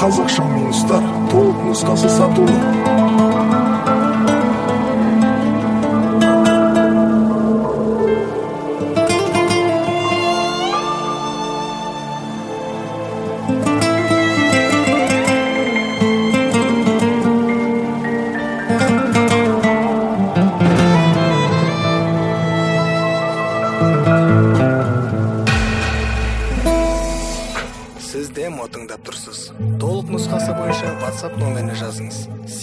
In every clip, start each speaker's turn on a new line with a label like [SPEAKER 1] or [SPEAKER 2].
[SPEAKER 1] Қазақша минустар толық нұсқасы сатылды.
[SPEAKER 2] Сіз демо тыңдап тұрсыз. Толық нұсқасы бойынша WhatsApp номеріне жазыңыз.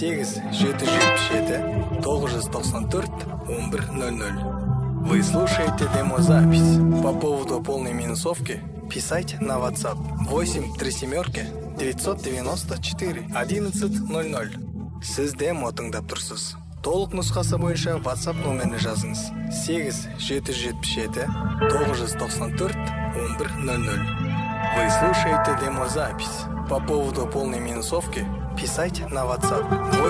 [SPEAKER 2] 8-777-994-1100. Вы слушаете демозапись. По поводу полной минусовки писайте на WhatsApp 8-994-1100. Сіз демо тыңдап тұрсыз. Толық нұсқасы бойынша WhatsApp номеріне жазыңыз. 8-777-994-1100. Вы слушаете демозапись. По поводу полной минусовки писайте на WhatsApp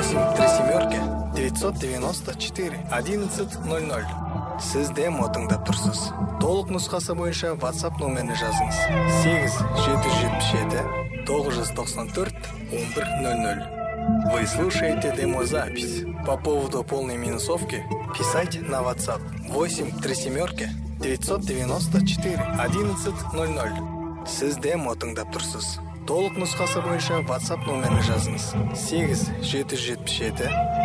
[SPEAKER 2] 8-994-1100. Сіз демо тыңдап тұрсыз. Толық нұсқасы бойынша WhatsApp номеріне жазыңыз. 8-777-994-1100. Вы слушаете демозапись. По поводу полной минусовки писайте на WhatsApp 8-994-1100. Сіз демо тыңдап тұрсыз. Толық нұсқасы бойынша WhatsApp номеріне жазыңыз. 8-777